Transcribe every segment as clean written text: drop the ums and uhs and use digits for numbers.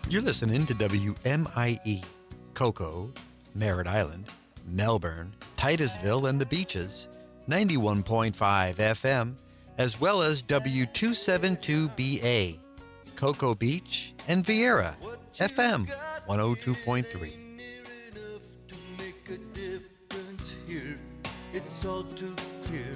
You're listening to WMIE, Cocoa, Merritt Island, Melbourne, Titusville, and the Beaches, 91.5 FM, as well as W272BA, Cocoa Beach, and Vieira, FM 102.3. It's all too clear.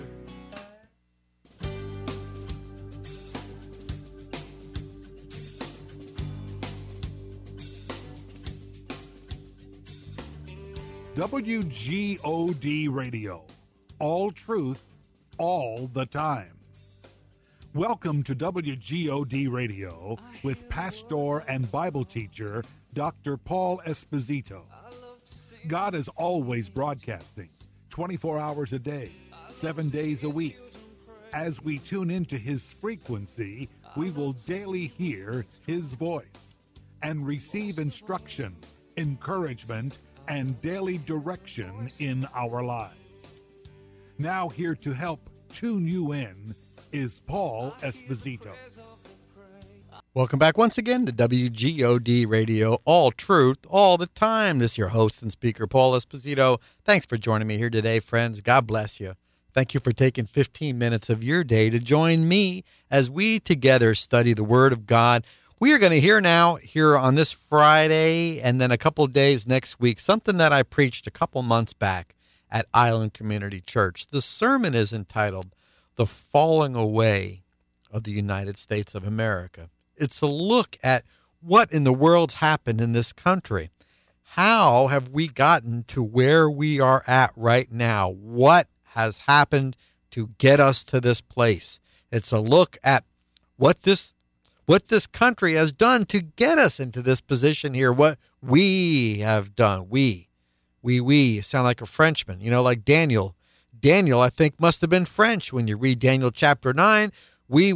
WGOD Radio. All truth, all the time. Welcome to WGOD Radio with pastor and Bible teacher Dr. Paul Esposito. God is always broadcasting 24 hours a day, 7 days a week. As we tune into his frequency, we will daily hear his voice and receive instruction, encouragement, and daily direction in our lives. Now here to help tune you in is Paul Esposito. Welcome back once again to WGOD Radio, all truth, all the time. This is your host and speaker, Paul Esposito. Thanks for joining me here today, friends. God bless you. Thank you for taking 15 minutes of your day to join me as we together study the Word of God. We are going to hear now, here on this Friday, and then a couple of days next week, something that I preached a couple months back at Island Community Church. The sermon is entitled, The Falling Away of the United States of America. It's a look at what in the world's happened in this country. How have we gotten to where we are at right now? What has happened to get us to this place? It's a look at what this country has done to get us into this position here, what we have done. We sound like a Frenchman, like Daniel. Daniel, I think, must have been French when you read Daniel chapter 9. We,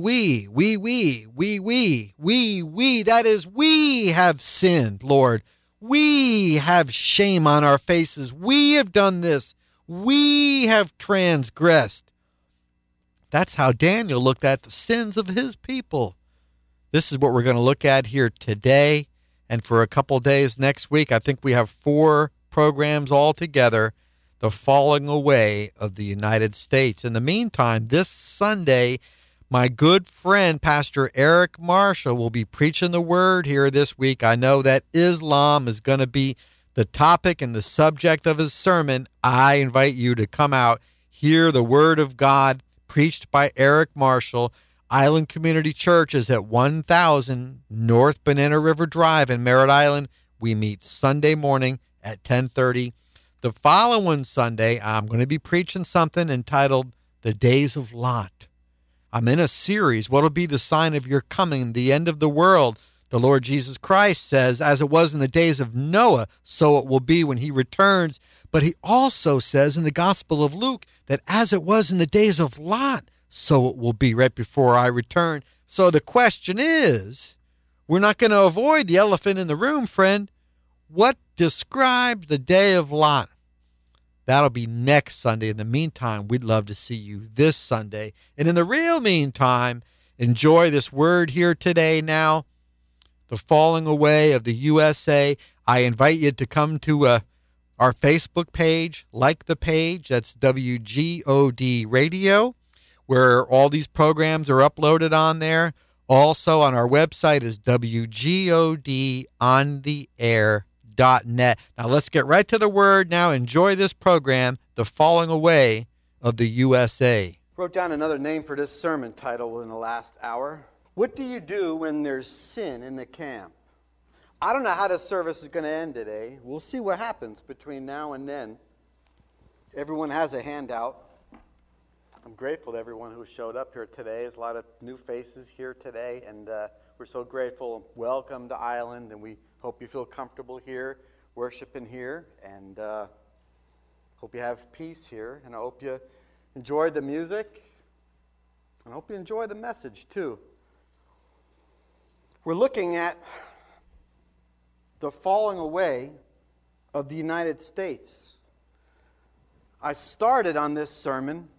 that is, we have sinned, Lord. We have shame on our faces. We have done this. We have transgressed. That's how Daniel looked at the sins of his people. This is what we're going to look at here today. And for a couple days next week, I think we have 4 programs all together, the falling away of the United States. In the meantime, this Sunday, my good friend, Pastor Eric Marshall, will be preaching the word here this week. I know that Islam is going to be the topic and the subject of his sermon. I invite you to come out, hear the word of God preached by Eric Marshall. Island Community Church is at 1000 North Banana River Drive in Merritt Island. We meet Sunday morning at 10:30. The following Sunday, I'm going to be preaching something entitled The Days of Lot. I'm in a series, What will be the sign of your coming, the end of the world? The Lord Jesus Christ says, as it was in the days of Noah, so it will be when he returns. But he also says in the Gospel of Luke that as it was in the days of Lot, so it will be right before I return. So the question is, we're not going to avoid the elephant in the room, friend. What describes the day of Lot? That'll be next Sunday. In the meantime, we'd love to see you this Sunday. And in the real meantime, enjoy this word here today now, the falling away of the USA. I invite you to come to our Facebook page, like the page. That's WGOD Radio, where all these programs are uploaded on there. Also on our website is WGODontheair.net. Now let's get right to the word now. Enjoy this program, The Falling Away of the USA. Wrote down another name for this sermon title in the last hour. What do you do when there's sin in the camp? I don't know how this service is going to end today. We'll see what happens between now and then. Everyone has a handout. I'm grateful to everyone who showed up here today. There's a lot of new faces here today, and we're so grateful. Welcome to Island, and we hope you feel comfortable here, worshiping here, and hope you have peace here, and I hope you enjoyed the music, and I hope you enjoy the message, too. We're looking at the falling away of the United States. I started on this sermon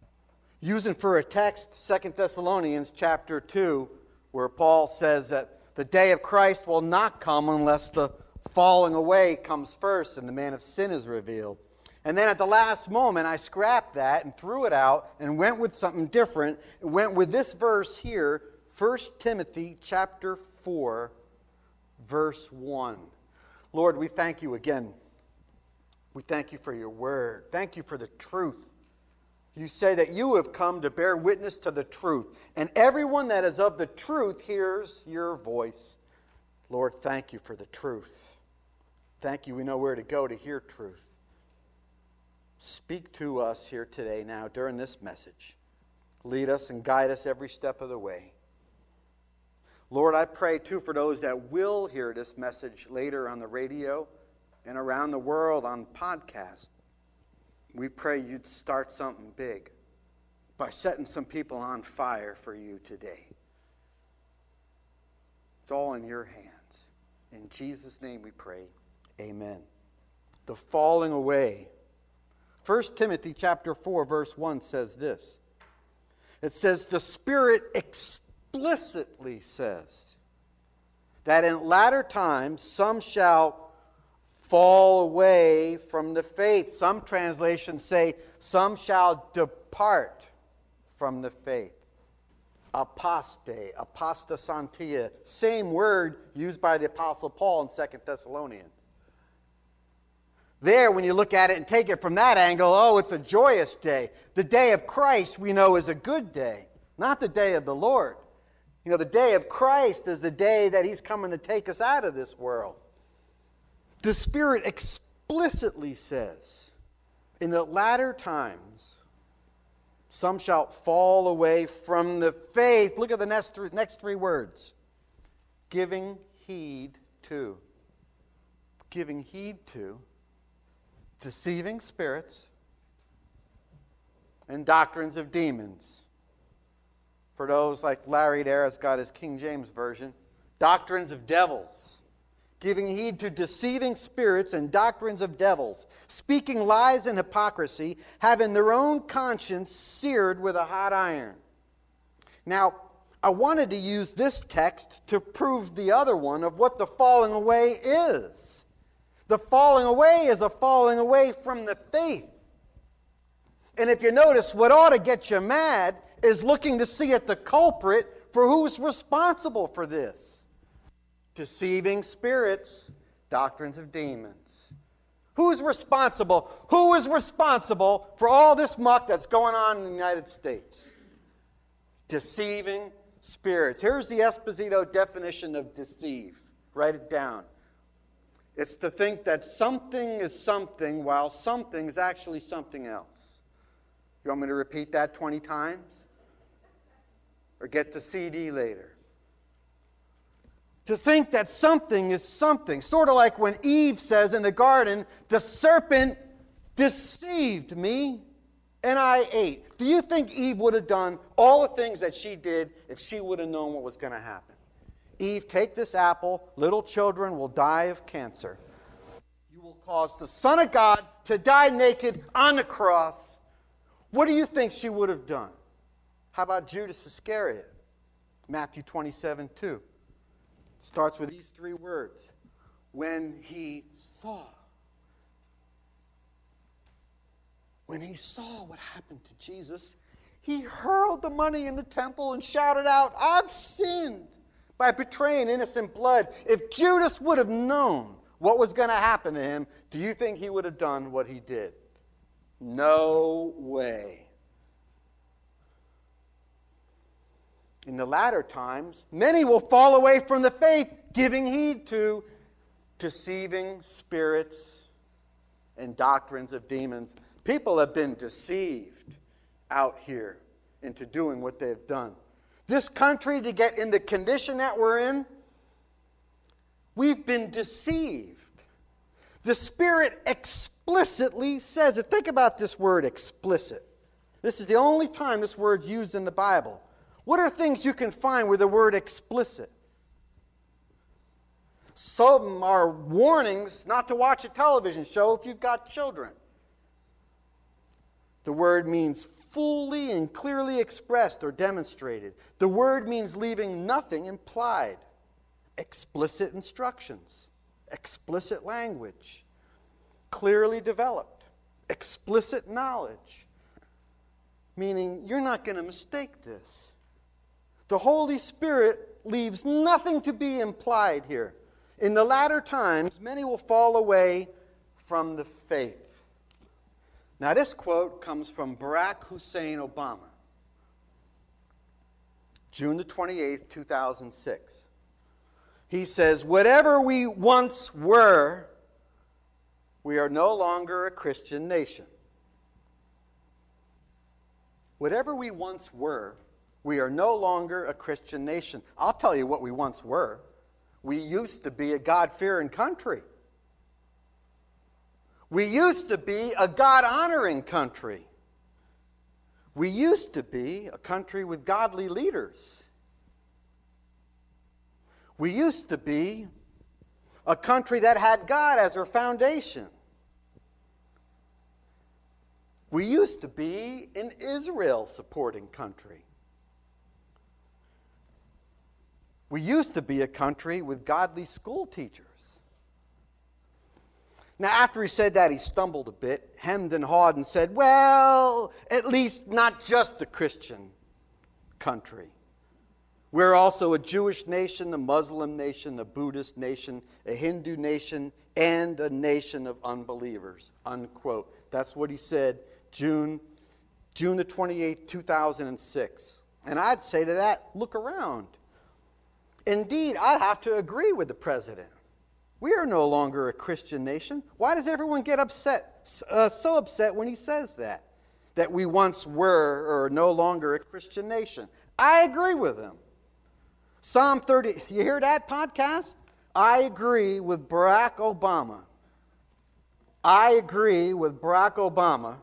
using for a text 2 Thessalonians chapter 2, where Paul says that The day of Christ will not come unless the falling away comes first and the man of sin is revealed. And then at the last moment, I scrapped that and threw it out and went with something different. It went with this verse here, 1 Timothy chapter 4, verse 1. Lord, we thank you again. We thank you for your word. Thank you for the truth. You say that you have come to bear witness to the truth. And everyone that is of the truth hears your voice. Lord, thank you for the truth. Thank you, we know where to go to hear truth. Speak to us here today now during this message. Lead us and guide us every step of the way. Lord, I pray too for those that will hear this message later on the radio and around the world on podcast. We pray you'd start something big by setting some people on fire for you today. It's all in your hands. In Jesus' name we pray. Amen. The falling away. 1 Timothy chapter 4, verse 1 says this. It says, the Spirit explicitly says that in latter times some shall fall away from the faith. Some translations say, some shall depart from the faith. Apostate, apostasantia, same word used by the Apostle Paul in 2 Thessalonians. There, when you look at it and take it from that angle, oh, it's a joyous day. The day of Christ, we know, is a good day, not the day of the Lord. You know, the day of Christ is the day that He's coming to take us out of this world. The Spirit explicitly says, in the latter times, some shall fall away from the faith. Look at the next three words. Giving heed to. Giving heed to deceiving spirits and doctrines of demons. For those like Larry there, has got his King James Version. Doctrines of devils. Giving heed to deceiving spirits and doctrines of devils, speaking lies and hypocrisy, having their own conscience seared with a hot iron. Now, I wanted to use this text to prove the other one of what the falling away is. The falling away is a falling away from the faith. And if you notice, what ought to get you mad is looking to see at the culprit for who's responsible for this. Deceiving spirits, doctrines of demons. Who's responsible? Who is responsible for all this muck that's going on in the United States? Deceiving spirits. Here's the Esposito definition of deceive. Write it down. It's to think that something is something while something is actually something else. You want me to repeat that 20 times? Or get the CD later? To think that something is something. Sort of like when Eve says in the garden, the serpent deceived me and I ate. Do you think Eve would have done all the things that she did if she would have known what was going to happen? Eve, take this apple. Little children will die of cancer. You will cause the Son of God to die naked on the cross. What do you think she would have done? How about Judas Iscariot? Matthew 27:2. Starts with these three words. When he saw. When he saw what happened to Jesus, he hurled the money in the temple and shouted out, I've sinned by betraying innocent blood. If Judas would have known what was going to happen to him, do you think he would have done what he did? No way. In the latter times, many will fall away from the faith, giving heed to deceiving spirits and doctrines of demons. People have been deceived out here into doing what they've done. This country, to get in the condition that we're in, we've been deceived. The Spirit explicitly says it. Think about this word, explicit. This is the only time this word's used in the Bible. What are things you can find with the word explicit? Some are warnings not to watch a television show if you've got children. The word means fully and clearly expressed or demonstrated. The word means leaving nothing implied. explicit instructions, explicit language, clearly developed, explicit knowledge, meaning you're not going to mistake this. The Holy Spirit leaves nothing to be implied here. In the latter times, many will fall away from the faith. Now, this quote comes from Barack Hussein Obama, June the 28th, 2006. He says, "Whatever we once were, we are no longer a Christian nation." Whatever we once were, we are no longer a Christian nation. I'll tell you what we once were. We used to be a God-fearing country. We used to be a God-honoring country. We used to be a country with godly leaders. We used to be a country that had God as our foundation. We used to be an Israel-supporting country. We used to be a country with godly school teachers. Now, after he said that, he stumbled a bit, hemmed and hawed, and said, well, at least not just a Christian country. We're also a Jewish nation, a Muslim nation, a Buddhist nation, a Hindu nation, and a nation of unbelievers, unquote. That's what he said June the 28th, 2006. And I'd say to that, look around. Indeed, I'd have to agree with the president. We are no longer a Christian nation. Why does everyone get upset, so upset when he says that? That we once were or are no longer a Christian nation. I agree with him. Psalm 30, you hear that podcast? I agree with Barack Obama. I agree with Barack Obama.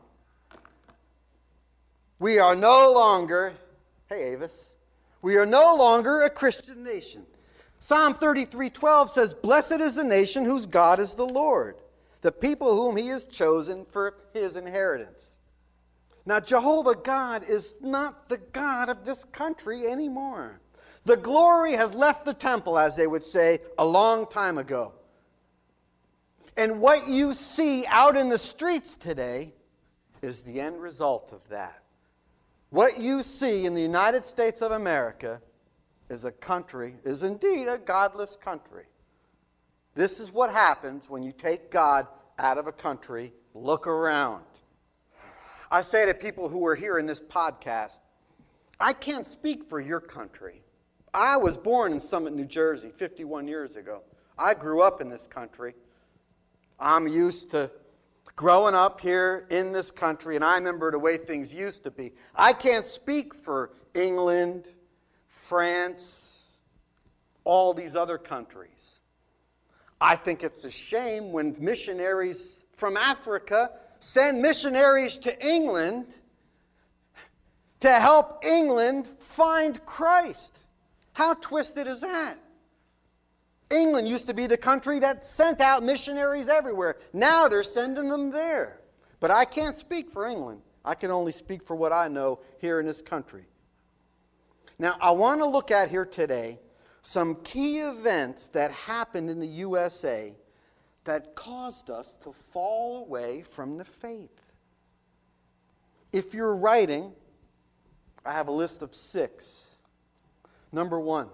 We are no longer, hey Avis, we are no longer a Christian nation. Psalm 33:12 says, "Blessed is the nation whose God is the Lord, the people whom he has chosen for his inheritance." Now, Jehovah God is not the God of this country anymore. The glory has left the temple, as they would say, a long time ago. And what you see out in the streets today is the end result of that. What you see in the United States of America is indeed a godless country. This is what happens when you take God out of a country. Look around. I say to people who are here in this podcast, I can't speak for your country. I was born in Summit, New Jersey 51 years ago. I grew up in this country. I'm used to growing up here in this country, and I remember the way things used to be. I can't speak for England, France, all these other countries. I think it's a shame when missionaries from Africa send missionaries to England to help England find Christ. How twisted is that? England used to be the country that sent out missionaries everywhere. Now they're sending them there. But I can't speak for England. I can only speak for what I know here in this country. Now, I want to look at here today some key events that happened in the USA that caused us to fall away from the faith. If you're writing, I have a list of 6. Number 1,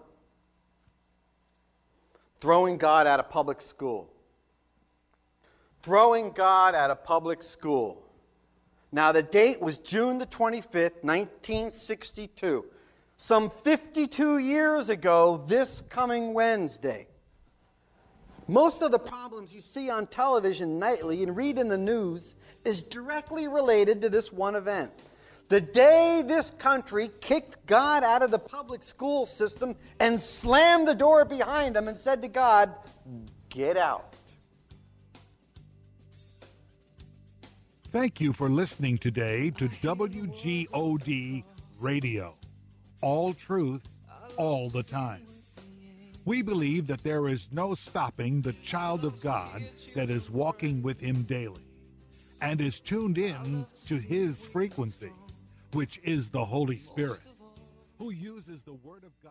throwing God out of public school. Throwing God out of public school. Now, the date was June the 25th, 1962. Some 52 years ago, this coming Wednesday. Most of the problems you see on television nightly and read in the news is directly related to this one event. The day this country kicked God out of the public school system and slammed the door behind him and said to God, "Get out." Thank you for listening today to WGOD Radio. All truth, all the time. We believe that there is no stopping the child of God that is walking with him daily and is tuned in to his frequency, which is the Holy Spirit, who uses the Word of God.